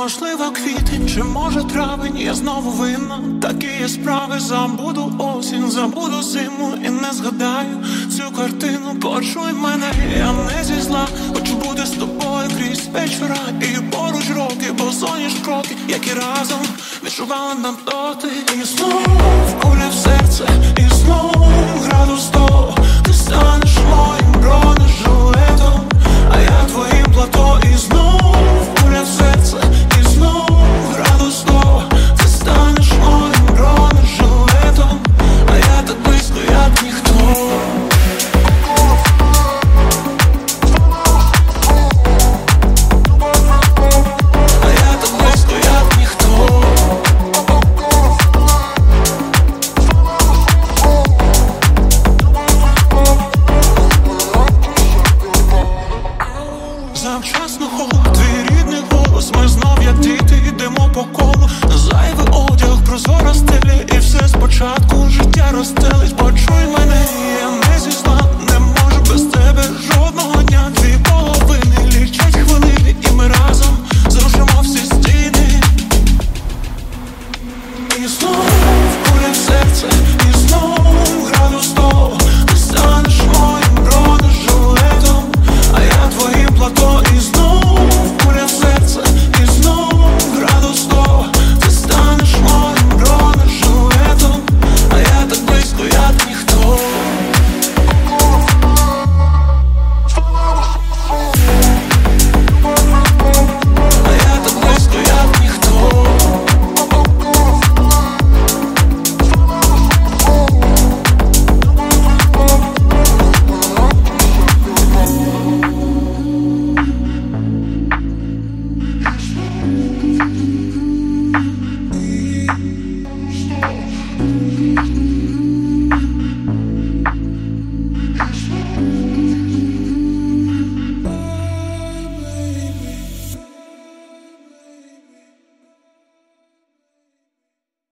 Можливо, квітень, чи може травень, я знову винна. Такі є справи, забуду осінь, забуду зиму і не згадаю цю картину. Почуй мене, я не зі зла, хочу бути з тобою крізь вечора і поруч роки, бо соняш кроки, які разом відчували нам дотик. І знов куля в серце, і знов градус 100. Ти станеш моїм бронежилетом, а я твоїм плато.